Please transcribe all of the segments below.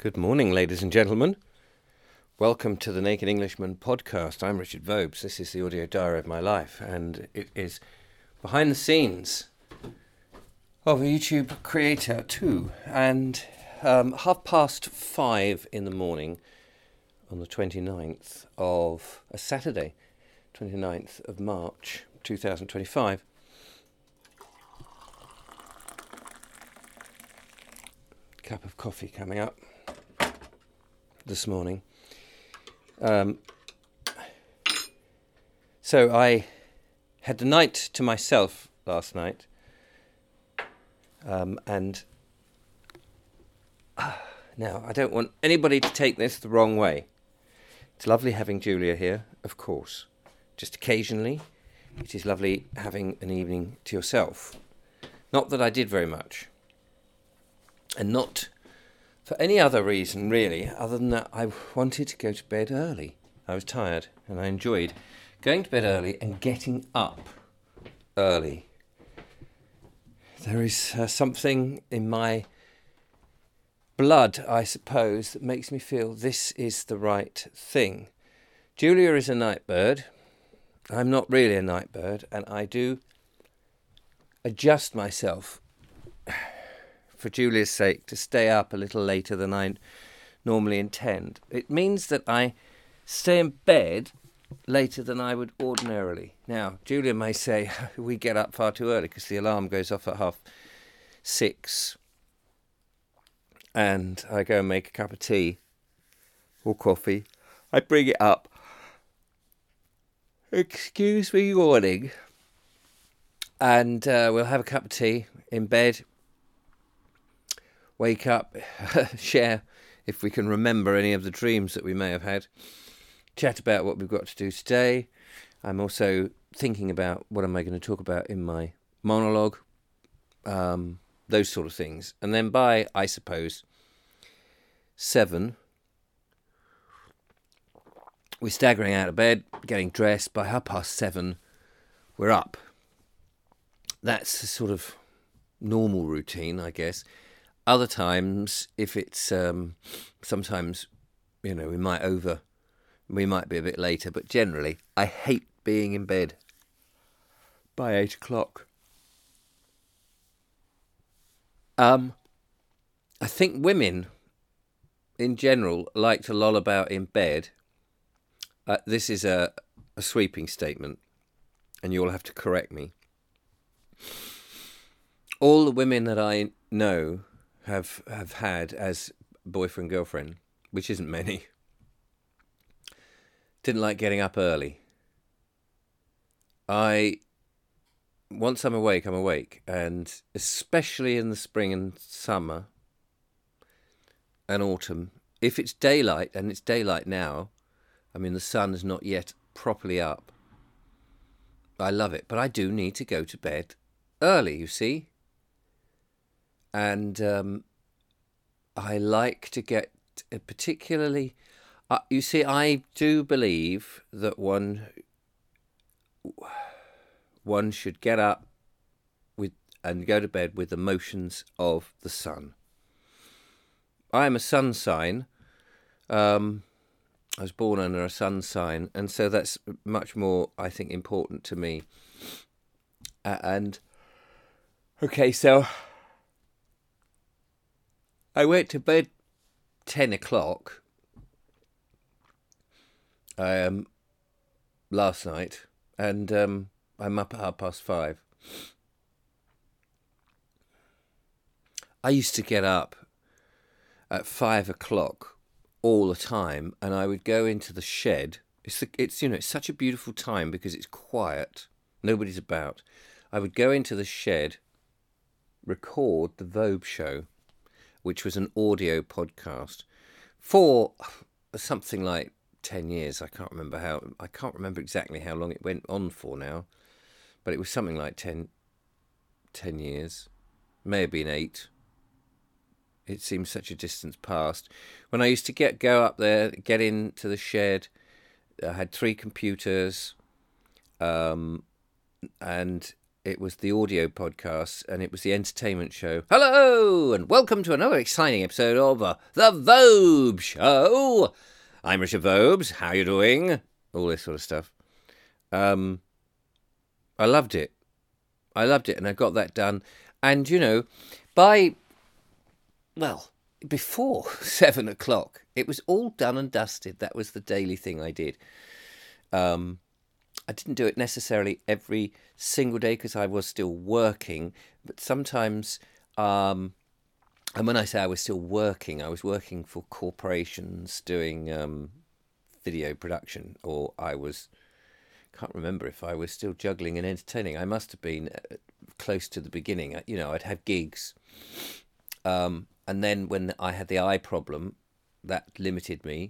Good morning, ladies and gentlemen. Welcome to the Naked Englishman podcast. I'm Richard Vobes. This is the audio diary of my life, and it is behind the scenes of a YouTube creator too. And 5:30 in the morning on the 29th of a Saturday, 29th of March 2025. Cup of coffee coming up this morning. So I had the night to myself last night, and now I don't want anybody to take this the wrong way. It's lovely having Julia here, of course. Just occasionally, it is lovely having an evening to yourself. Not that I did very much, and not for any other reason, really, other than that I wanted to go to bed early. I was tired, and I enjoyed going to bed early and getting up early. There is something in my blood, I suppose, that makes me feel this is the right thing. Julia is a night bird. I'm not really a night bird, and I do adjust myself for Julia's sake, to stay up a little later than I normally intend. It means that I stay in bed later than I would ordinarily. Now, Julia may say we get up far too early because the alarm goes off at 6:30 and I go and make a cup of tea or coffee. I bring it up. Excuse me yawning. And we'll have a cup of tea in bed. Wake up, share, if we can remember any of the dreams that we may have had, chat about what we've got to do today. I'm also thinking about what am I going to talk about in my monologue, those sort of things. And then by, I suppose, 7, we're staggering out of bed, getting dressed. By 7:30, we're up. That's a sort of normal routine, I guess. Other times, if it's sometimes, we might be a bit later, but generally, I hate being in bed by 8 o'clock. I think women, in general, like to loll about in bed. This is a sweeping statement, and you'll have to correct me. All the women that I know have had as boyfriend, girlfriend, which isn't many, didn't like getting up early. Once I'm awake, and especially in the spring and summer and autumn, if it's daylight, and it's daylight now, the sun is not yet properly up, I love it, but I do need to go to bed early, you see. And I like to get particularly... you see, I do believe that one should get up and go to bed with the motions of the sun. I am a sun sign. I was born under a sun sign, and so that's much more, I think, important to me. Okay, so I went to bed 10 o'clock last night, and I'm up at 5:30. I used to get up at 5 o'clock all the time, and I would go into the shed. It's such a beautiful time because it's quiet, nobody's about. I would go into the shed, record the Vobe Show, which was an audio podcast, for something like 10 years. I can't remember exactly how long it went on for now, but it was something like 10 years, may have been 8. It seems such a distance past. When I used to go up there, get into the shed, I had 3 computers, and it was the audio podcast, and it was the entertainment show. Hello, and welcome to another exciting episode of The Vobes Show. I'm Richard Vobes. How you doing? All this sort of stuff. I loved it. And I got that done. And, before 7 o'clock, it was all done and dusted. That was the daily thing I did. I didn't do it necessarily every single day because I was still working, but sometimes, and when I say I was still working, I was working for corporations doing video production, or can't remember if I was still juggling and entertaining. I must have been close to the beginning. I'd have gigs, and then when I had the eye problem, that limited me.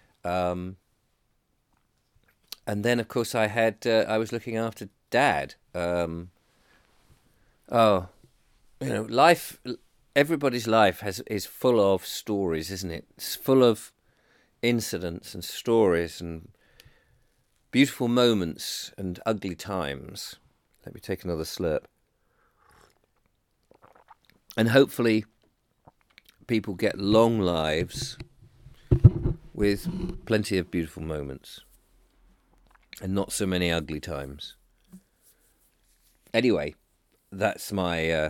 And then, of course, I was looking after Dad. Life, everybody's life is full of stories, isn't it? It's full of incidents and stories and beautiful moments and ugly times. Let me take another slurp. And hopefully people get long lives with plenty of beautiful moments. And not so many ugly times. Anyway, that's my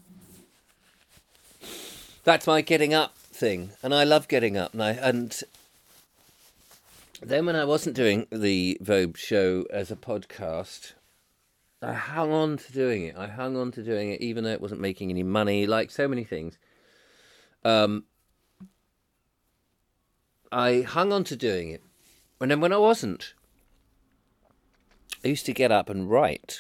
getting up thing, and I love getting up. And then when I wasn't doing the Vogue show as a podcast, I hung on to doing it. Even though it wasn't making any money, like so many things. I hung on to doing it, and then when I wasn't, I used to get up and write.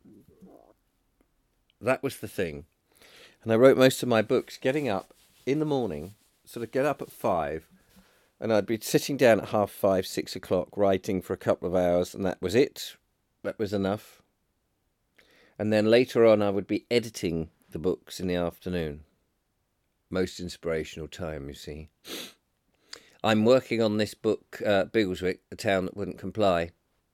That was the thing. And I wrote most of my books getting up in the morning, sort of get up at 5, and I'd be sitting down at 5:30, 6 o'clock, writing for a couple of hours, and that was it. That was enough. And then later on, I would be editing the books in the afternoon. Most inspirational time, you see. I'm working on this book, Biggleswick, The Town That Wouldn't Comply.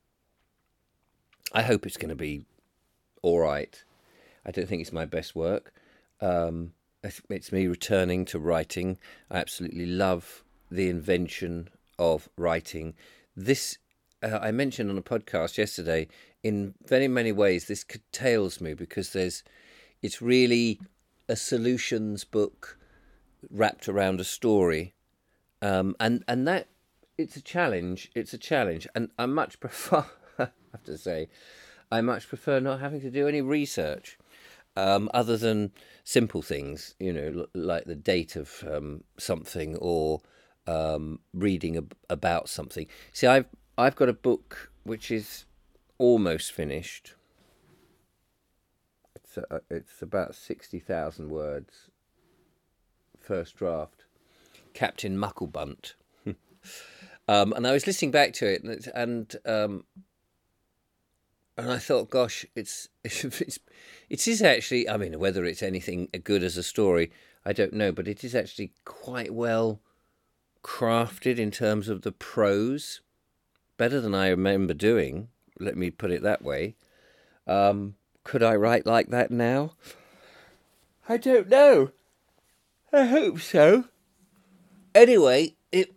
I hope it's going to be all right. I don't think it's my best work. It's me returning to writing. I absolutely love the invention of writing. This, I mentioned on a podcast yesterday, in very many ways, this curtails me because it's really a solutions book wrapped around a story. And that, it's a challenge. And I much prefer... I have to say, I much prefer not having to do any research, other than simple things, like the date of something or reading about something. See, I've got a book which is almost finished. It's about 60,000 words. First draft, Captain Mucklebunt, and I was listening back to it, and I thought, gosh, it is actually, I mean, whether it's anything good as a story, I don't know, but it is actually quite well crafted in terms of the prose, better than I remember doing, let me put it that way. Could I write like that now? I don't know. I hope so. Anyway, it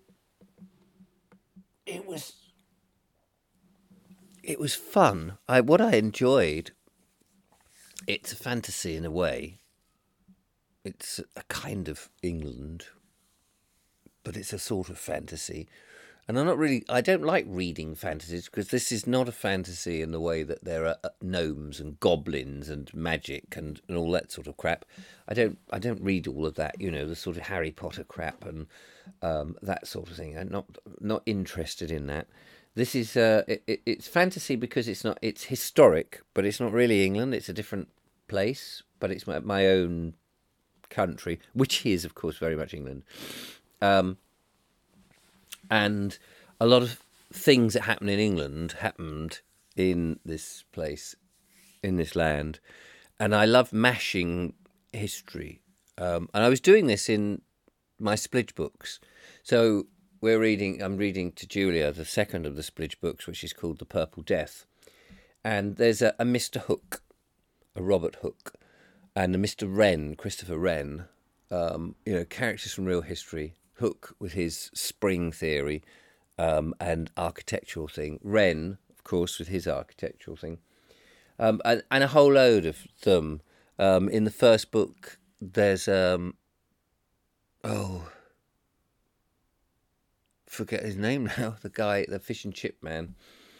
was fun. What I enjoyed, it's a fantasy in a way. It's a kind of England, but it's a sort of fantasy. And I don't like reading fantasies because this is not a fantasy in the way that there are gnomes and goblins and magic and all that sort of crap. I don't read all of that, the sort of Harry Potter crap and that sort of thing. I'm not interested in that. This is it's fantasy because it's historic, but it's not really England. It's a different place, but it's my own country, which is, of course, very much England. And a lot of things that happen in England happened in this place, in this land. And I love mashing history. And I was doing this in my Splidge books. So I'm reading to Julia the second of the Splidge books, which is called The Purple Death. And there's a Mr. Hook. a Robert Hooke, and a Mr. Wren, Christopher Wren, characters from real history. Hooke with his spring theory and architectural thing. Wren, of course, with his architectural thing. And a whole load of them. In the first book, there's forget his name now. The guy, the fish and chip man.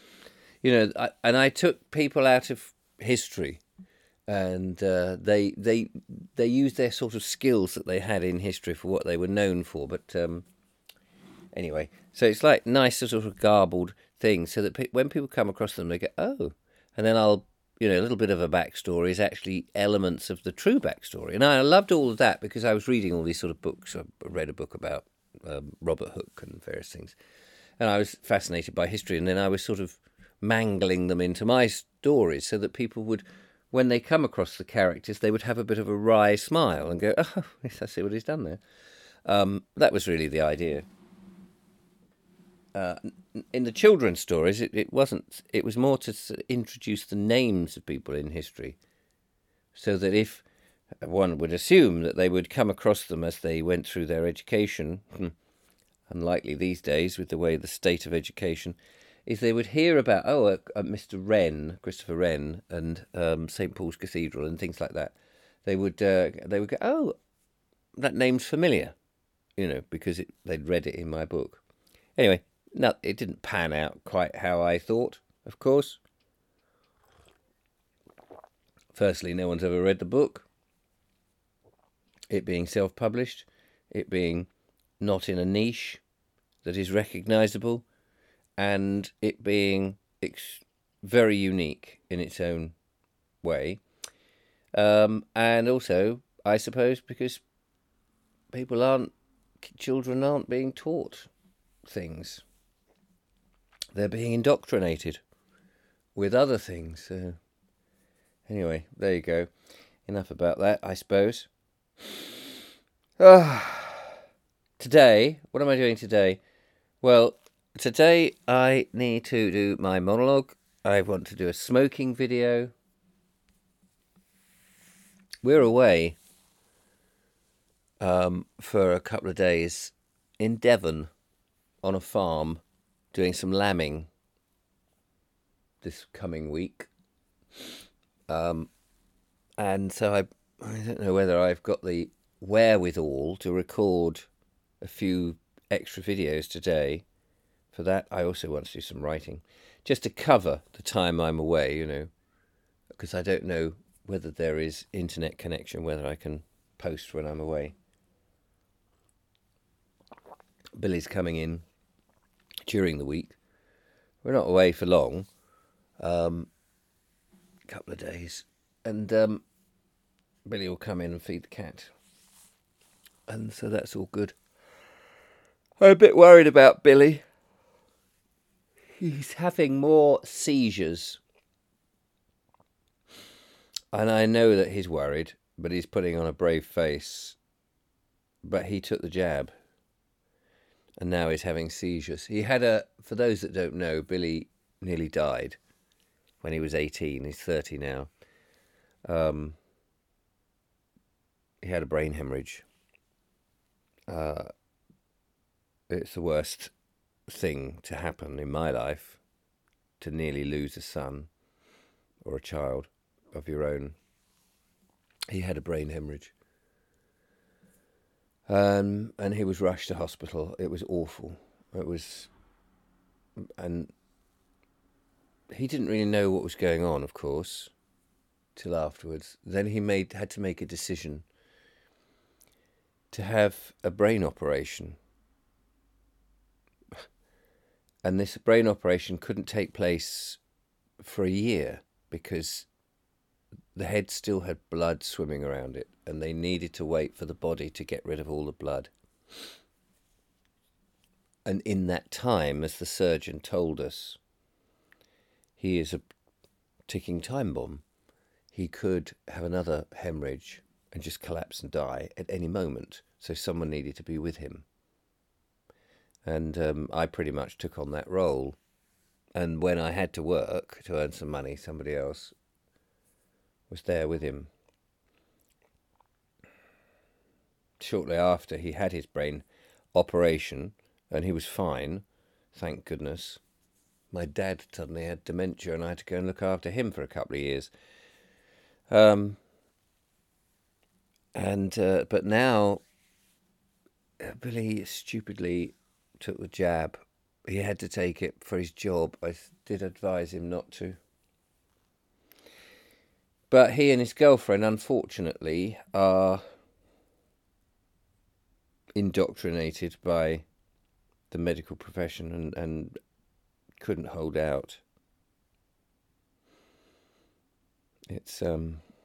I took people out of history, and they used their sort of skills that they had in history for what they were known for. But anyway, so it's like nice sort of garbled things, so that when people come across them, they go, oh, and then I'll. A little bit of a backstory is actually elements of the true backstory. And I loved all of that because I was reading all these sort of books. I read a book about Robert Hooke and various things. And I was fascinated by history. And then I was sort of mangling them into my stories so that people would, when they come across the characters, they would have a bit of a wry smile and go, oh, yes, I see what he's done there. That was really the idea. In the children's stories, it wasn't. It was more to introduce the names of people in history, so that if one would assume that they would come across them as they went through their education, unlikely these days with the way the state of education is, they would hear about Mr. Wren, Christopher Wren, and St. Paul's Cathedral and things like that. They would go, oh, that name's familiar, because they'd read it in my book. Anyway. No, it didn't pan out quite how I thought, of course. Firstly, no one's ever read the book. It being self-published, it being not in a niche that is recognisable, and it being very unique in its own way. And also, I suppose, because children aren't being taught things. They're being indoctrinated with other things. So anyway, there you go. Enough about that, I suppose. Today, what am I doing today? Well, today I need to do my monologue. I want to do a smoking video. We're away for a couple of days in Devon on a farm, doing some lambing this coming week. And so I don't know whether I've got the wherewithal to record a few extra videos today. For that, I also want to do some writing, just to cover the time I'm away, because I don't know whether there is internet connection, whether I can post when I'm away. Billy's coming in during the week. We're not away for long, couple of days, and Billy will come in and feed the cat, and so that's all good. I'm a bit worried about Billy. He's having more seizures, and I know that he's worried, but he's putting on a brave face. But he took the jab, and now he's having seizures. He had for those that don't know, Billy nearly died when he was 18. He's 30 now. He had a brain hemorrhage. It's the worst thing to happen in my life, to nearly lose a son or a child of your own. He had a brain hemorrhage. And he was rushed to hospital. It was awful. And he didn't really know what was going on, of course, till afterwards. Then he had to make a decision to have a brain operation. And this brain operation couldn't take place for a year because the head still had blood swimming around it, and they needed to wait for the body to get rid of all the blood. And in that time, as the surgeon told us, he is a ticking time bomb. He could have another hemorrhage and just collapse and die at any moment, so someone needed to be with him. And I pretty much took on that role. And when I had to work to earn some money, somebody else was there with him. Shortly after he had his brain operation, and he was fine, thank goodness, my dad suddenly had dementia and I had to go and look after him for a couple of years. But now Billy stupidly took the jab. He had to take it for his job. I did advise him not to. But he and his girlfriend, unfortunately, are indoctrinated by the medical profession and couldn't hold out. It's a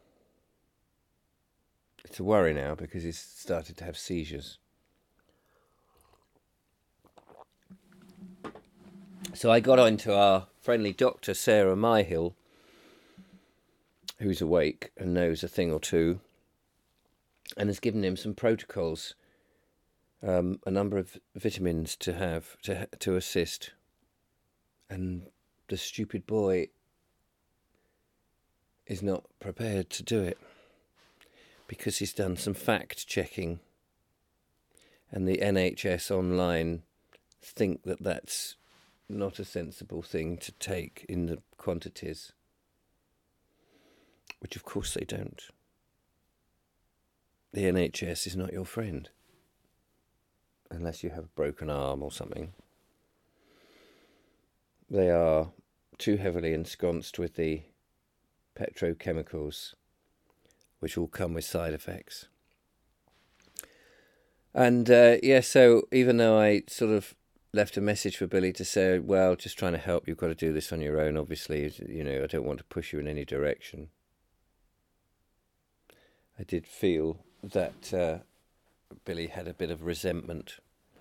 worry now because he's started to have seizures. So I got on to our friendly doctor, Sarah Myhill, who's awake and knows a thing or two, and has given him some protocols, a number of vitamins to have to assist. And the stupid boy is not prepared to do it because he's done some fact checking, and the NHS online think that that's not a sensible thing to take in the quantities, which of course they don't. The NHS is not your friend unless you have a broken arm or something. They are too heavily ensconced with the petrochemicals, which all come with side effects. And so even though I sort of left a message for Billy to say, well, just trying to help, you've got to do this on your own, obviously, I don't want to push you in any direction. I did feel that Billy had a bit of resentment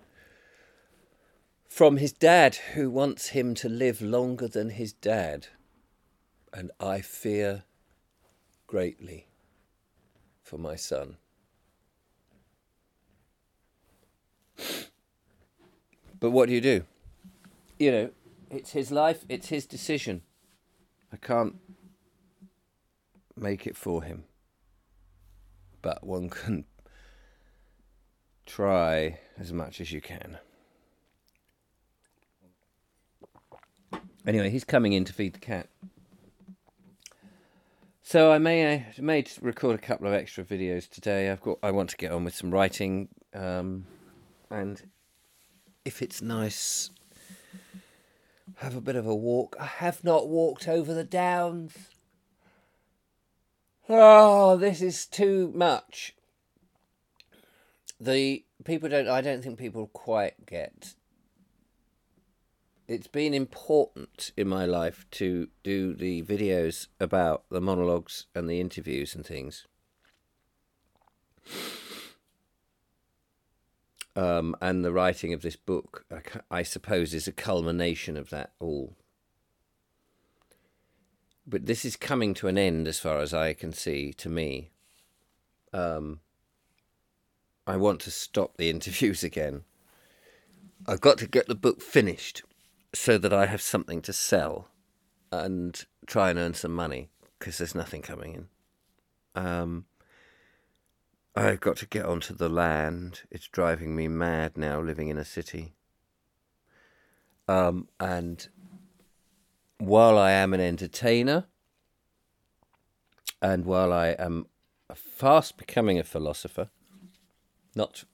from his dad, who wants him to live longer than his dad. And I fear greatly for my son. But what do? It's his life, it's his decision. I can't make it for him. But one can try as much as you can. Anyway, he's coming in to feed the cat. So I may record a couple of extra videos today. I want to get on with some writing, and if it's nice, have a bit of a walk. I have not walked over the downs. Oh, this is too much. I don't think people quite get. It's been important in my life to do the videos about the monologues and the interviews and things. And the writing of this book, I suppose, is a culmination of that all. But this is coming to an end as far as I can see, to me. I want to stop the interviews again. I've got to get the book finished so that I have something to sell and try and earn some money, because there's nothing coming in. I've got to get onto the land. It's driving me mad now, living in a city. And while I am an entertainer, and while I am fast becoming a philosopher, not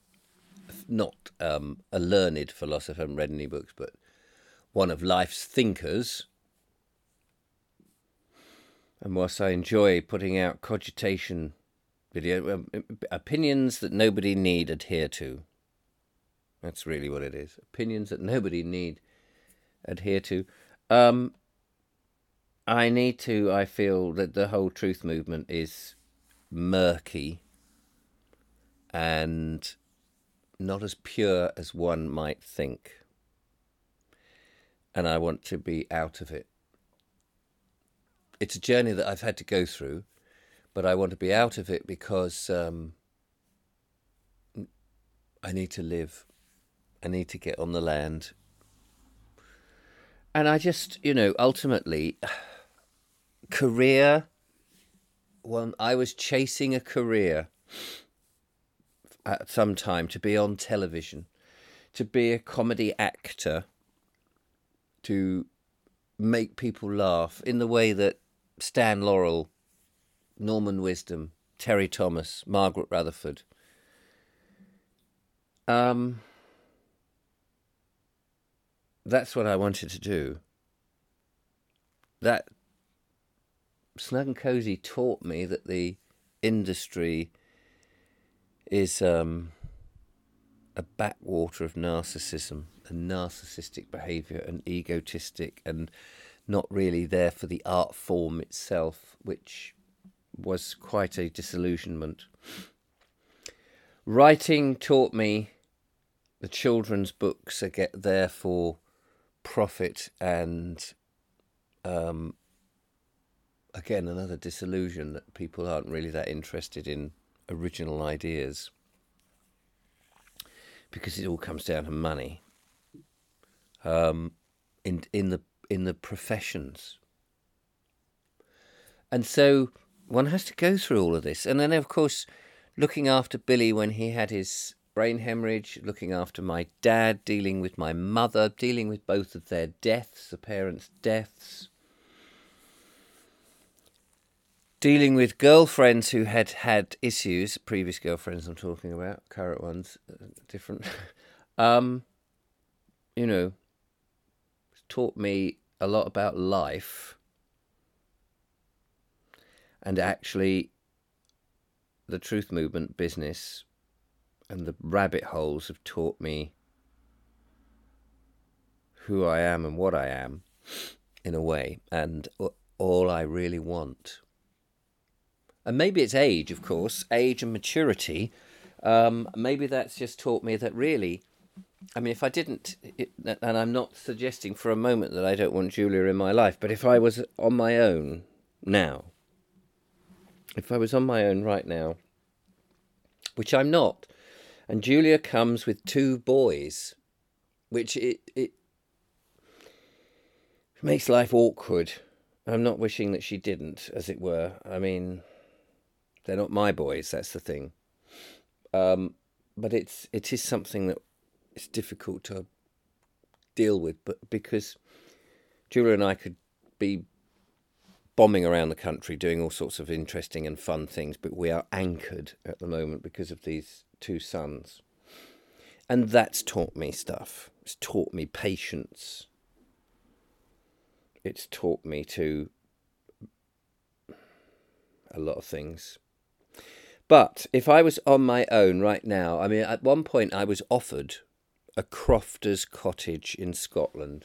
a learned philosopher, I haven't read any books, but one of life's thinkers, and whilst I enjoy putting out cogitation video, opinions that nobody need adhere to. That's really what it is. Opinions that nobody need adhere to. I feel that the whole truth movement is murky and not as pure as one might think. And I want to be out of it. It's a journey that I've had to go through, but I want to be out of it because I need to live. I need to get on the land. And I just, ultimately, career when I was chasing a career at some time to be on television, to be a comedy actor, to make people laugh in the way that Stan Laurel, Norman Wisdom, Terry Thomas, Margaret Rutherford. That's what I wanted to do. That Snug and Cozy taught me that the industry is a backwater of narcissism and narcissistic behaviour and egotistic, and not really there for the art form itself, which was quite a disillusionment. Writing taught me the children's books are there for profit, and again, another disillusion that people aren't really that interested in original ideas, because it all comes down to money. In the professions, and so one has to go through all of this, and then of course, looking after Billy when he had his brain hemorrhage, looking after my dad, dealing with my mother, dealing with both of their deaths, the parents' deaths, dealing with girlfriends who had issues, previous girlfriends I'm talking about, current ones, different. Taught me a lot about life, and actually the truth movement business and the rabbit holes have taught me who I am and what I am, in a way, and all I really want. And maybe it's age, of course, age and maturity. Maybe that's just taught me that really, I mean, if I didn't, and I'm not suggesting for a moment that I don't want Julia in my life, but if I was on my own now, if I was on my own right now, which I'm not, and Julia comes with 2 boys, which it makes life awkward. I'm not wishing that she didn't, as it were. I mean, they're not my boys, that's the thing. But it is something that it's difficult to deal with, but because Julia and I could be bombing around the country doing all sorts of interesting and fun things, but we are anchored at the moment because of these 2 sons. And that's taught me stuff. It's taught me patience. It's taught me to a lot of things. But if I was on my own right now, I mean, at one point I was offered a crofter's cottage in Scotland.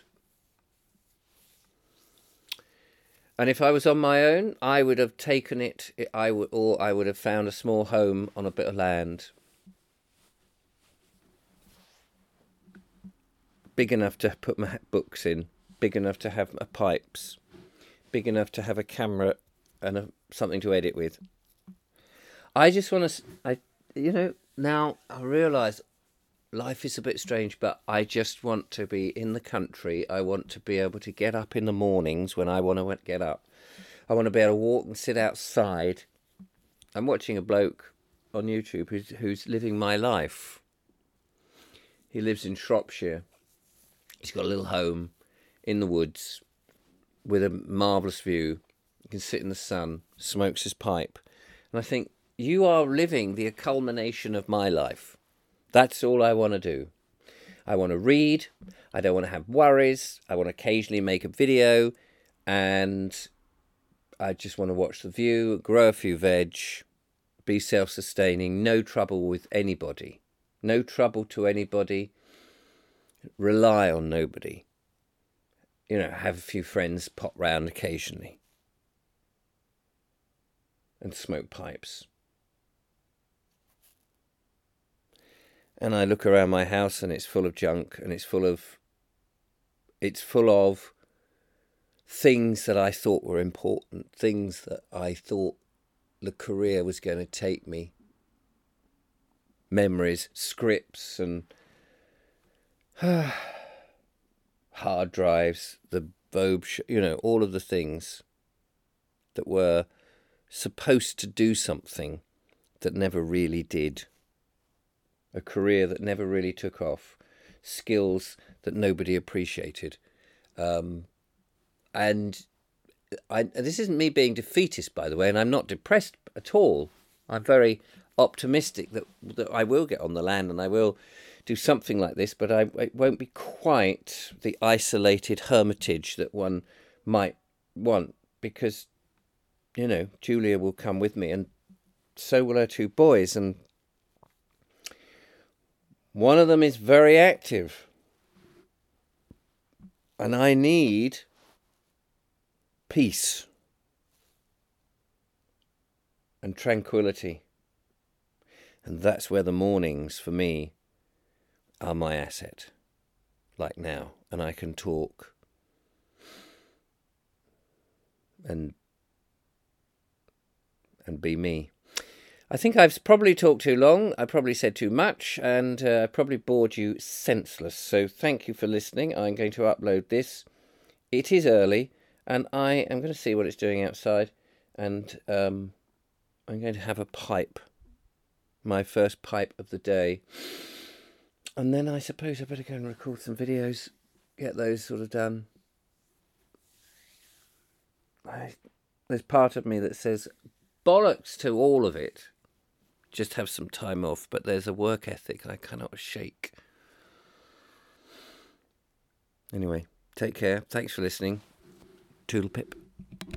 And if I was on my own, I would have taken it, or I would have found a small home on a bit of land, big enough to put my books in, big enough to have my pipes, big enough to have a camera and something to edit with. I just want to, now I realise life is a bit strange, but I just want to be in the country. I want to be able to get up in the mornings when I want to get up. I want to be able to walk and sit outside. I'm watching a bloke on YouTube who's living my life. He lives in Shropshire. He's got a little home in the woods with a marvellous view. He can sit in the sun, smokes his pipe. And I think, you are living the culmination of my life. That's all I want to do. I want to read. I don't want to have worries. I want to occasionally make a video. And I just want to watch The View, grow a few veg, be self-sustaining, no trouble with anybody. No trouble to anybody. Rely on nobody. Have a few friends pop round occasionally. And smoke pipes. And I look around my house and it's full of junk, and it's full of things that I thought were important, things that I thought the career was going to take me. Memories, scripts, and hard drives, the Vogue, all of the things that were supposed to do something that never really did, a career that never really took off, skills that nobody appreciated. And this isn't me being defeatist, by the way, and I'm not depressed at all. I'm very optimistic that I will get on the land and I will do something like this, but it won't be quite the isolated hermitage that one might want, because, you know, Julia will come with me, and so will her 2 boys, and one of them is very active, and I need peace and tranquility, and that's where the mornings for me are my asset, like now, and I can talk and be me. I think I've probably talked too long. I probably said too much, and I probably bored you senseless. So thank you for listening. I'm going to upload this. It is early, and I am going to see what it's doing outside, and I'm going to have a pipe, my first pipe of the day. And then I suppose I better go and record some videos, get those sort of done. There's part of me that says, bollocks to all of it. Just have some time off, but there's a work ethic I cannot shake. Anyway, take care. Thanks for listening. Toodle pip.